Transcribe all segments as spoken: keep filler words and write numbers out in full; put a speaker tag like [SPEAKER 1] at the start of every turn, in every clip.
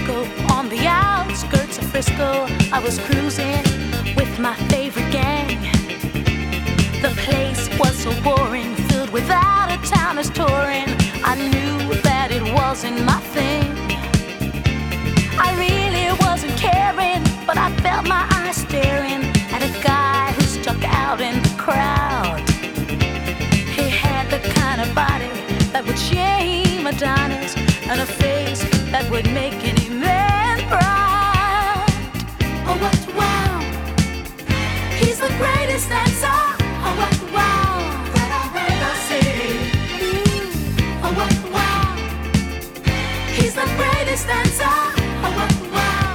[SPEAKER 1] disco on the outskirts of Frisco. I was cruising with my favorite gang. The place was so boring, filled with out-of-towners touring. I knew that it wasn't my thing. I really wasn't caring, but I felt my eyes staring at a guy who stuck out in the crowd. He had the kind of body that would shame Adonis, and a face that would make any man proud. Oh, what wow! He's the greatest dancer. Oh, what wow! That I've ever seen. Mm. Oh, what wow! He's the greatest dancer. Oh, what wow!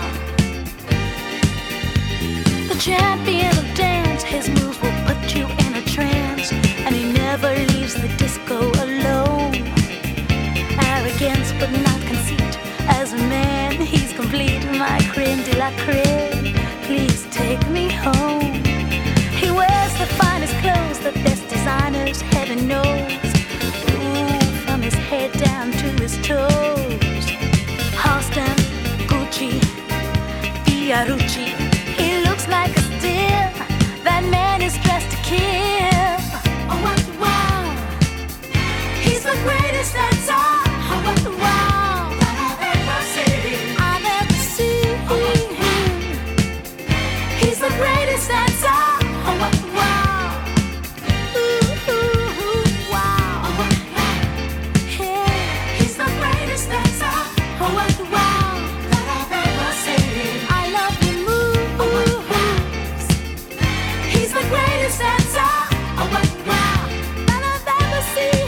[SPEAKER 1] The champion of dance. His moves will put you in a trance, and he never leaves the disco alone. Arrogance but not conceit. As a man, he's complete. My creme de la creme. Please take me home. He wears the finest clothes, the best designers, heaven knows. Ooh, from his head down to his toes. Halston, Gucci, Fiorucci. He looks like a steal. That man is dressed to kill. Oh, what wow! He's the greatest dancer. Oh, what wow! That I've ever seen. I've ever seen. Oh, what wow! He's the greatest dancer. Oh, what wow! Ooh, ooh, ooh, wow! Oh, what wow! Yeah. He's the greatest dancer. Oh, what wow! That I've ever seen. I love your moves. Oh, what wow! He's the greatest dancer. Oh, what wow! That I've ever seen.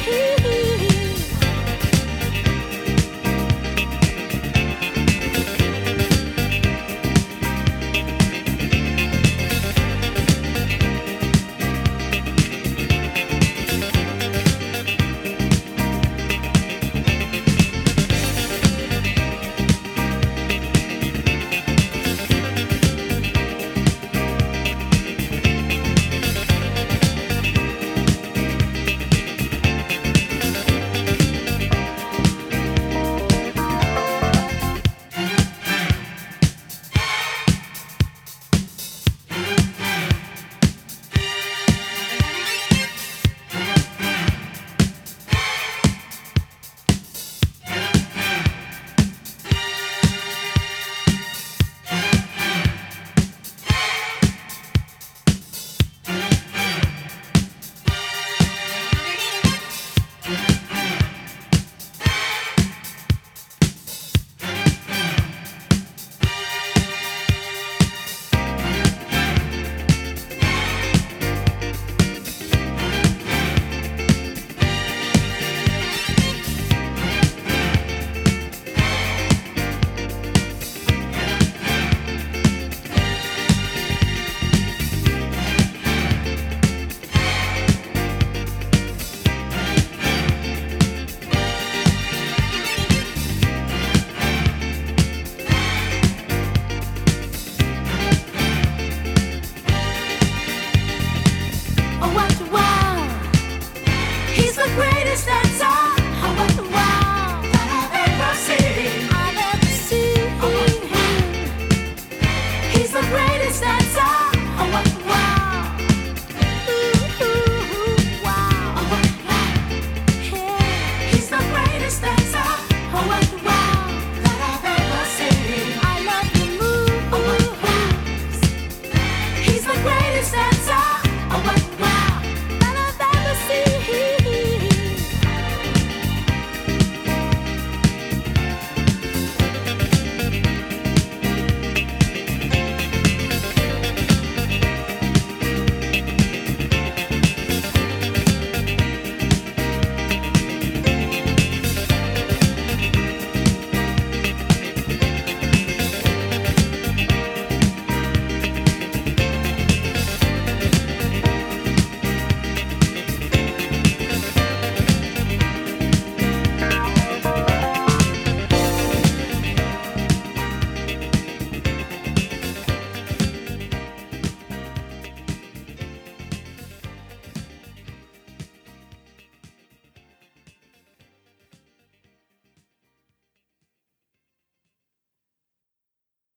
[SPEAKER 1] Oh, what wow! He's the greatest.